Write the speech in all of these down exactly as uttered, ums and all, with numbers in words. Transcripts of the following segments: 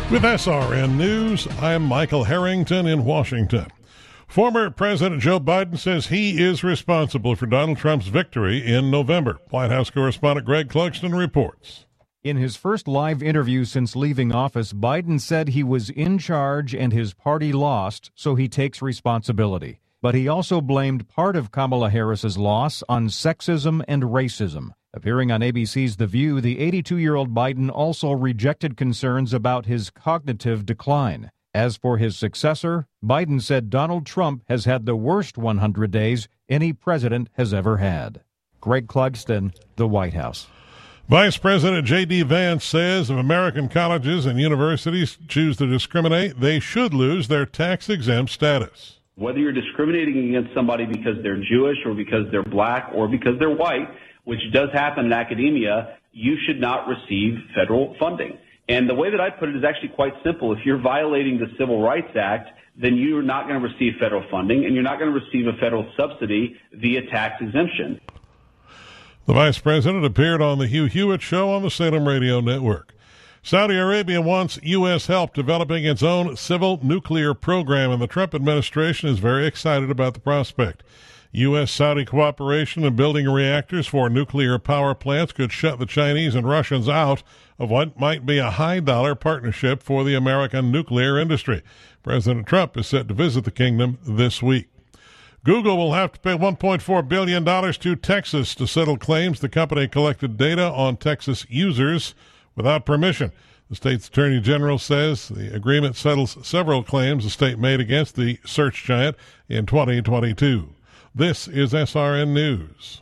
With S R N News, I'm Michael Harrington in Washington. Former President Joe Biden says he is responsible for Donald Trump's victory in November. White House correspondent Greg Clugston reports. In his first live interview since leaving office, Biden said he was in charge and his party lost, so he takes responsibility. But he also blamed part of Kamala Harris's loss on sexism and racism. Appearing on A B C's The View, the eighty-two-year-old Biden also rejected concerns about his cognitive decline. As for his successor, Biden said Donald Trump has had the worst one hundred days any president has ever had. Greg Clugston, the White House. Vice President J D. Vance says if American colleges and universities choose to discriminate, they should lose their tax-exempt status. Whether you're discriminating against somebody because they're Jewish or because they're black or because they're white, which does happen in academia, you should not receive federal funding. And the way that I put it is actually quite simple. If you're violating the Civil Rights Act, then you're not going to receive federal funding, and you're not going to receive a federal subsidy via tax exemption. The vice president appeared on the Hugh Hewitt Show on the Salem Radio Network. Saudi Arabia wants U S help developing its own civil nuclear program, and the Trump administration is very excited about the prospect. U S-Saudi cooperation in building reactors for nuclear power plants could shut the Chinese and Russians out of what might be a high-dollar partnership for the American nuclear industry. President Trump is set to visit the kingdom this week. Google will have to pay one point four billion dollars to Texas to settle claims the company collected data on Texas users without permission. The state's attorney general says the agreement settles several claims the state made against the search giant in twenty twenty-two. This is S R N News.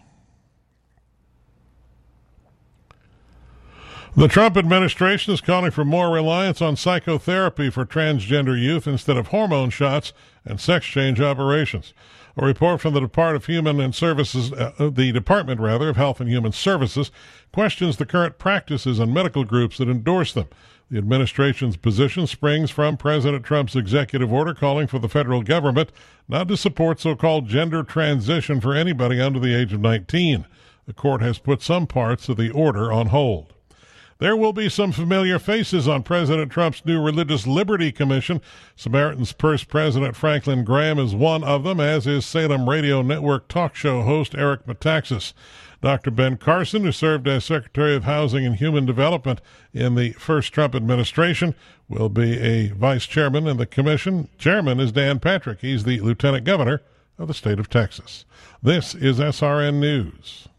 The Trump administration is calling for more reliance on psychotherapy for transgender youth instead of hormone shots and sex change operations. A report from the Department of Human and Services, uh, the Department rather of Health and Human Services, questions the current practices and medical groups that endorse them. The administration's position springs from President Trump's executive order calling for the federal government not to support so-called gender transition for anybody under the age of nineteen. The court has put some parts of the order on hold. There will be some familiar faces on President Trump's new Religious Liberty Commission. Samaritan's Purse President Franklin Graham is one of them, as is Salem Radio Network talk show host Eric Metaxas. Doctor Ben Carson, who served as Secretary of Housing and Human Development in the first Trump administration, will be a vice chairman in the commission. Chairman is Dan Patrick. He's the lieutenant governor of the state of Texas. This is S R N News.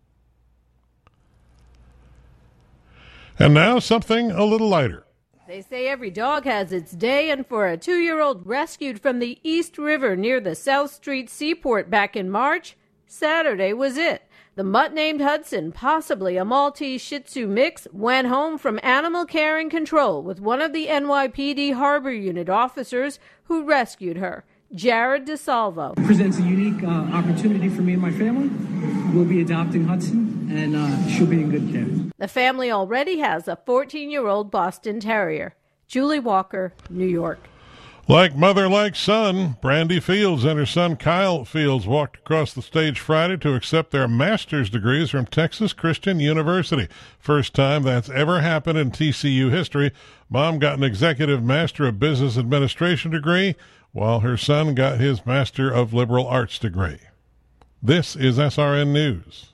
And now something a little lighter. They say every dog has its day, and for a two-year-old rescued from the East River near the South Street Seaport back in March, Saturday was it. The mutt named Hudson, possibly a Maltese Shih Tzu mix, went home from animal care and control with one of the N Y P D Harbor Unit officers who rescued her, Jared DeSalvo. It presents a unique uh, opportunity for me and my family. We'll be adopting Hudson, and uh, she'll be in good care. The family already has a fourteen-year-old Boston Terrier. Julie Walker, New York. Like mother, like son, Brandy Fields and her son Kyle Fields walked across the stage Friday to accept their master's degrees from Texas Christian University. First time that's ever happened in T C U history. Mom got an Executive Master of Business Administration degree, while her son got his Master of Liberal Arts degree. This is S R N News.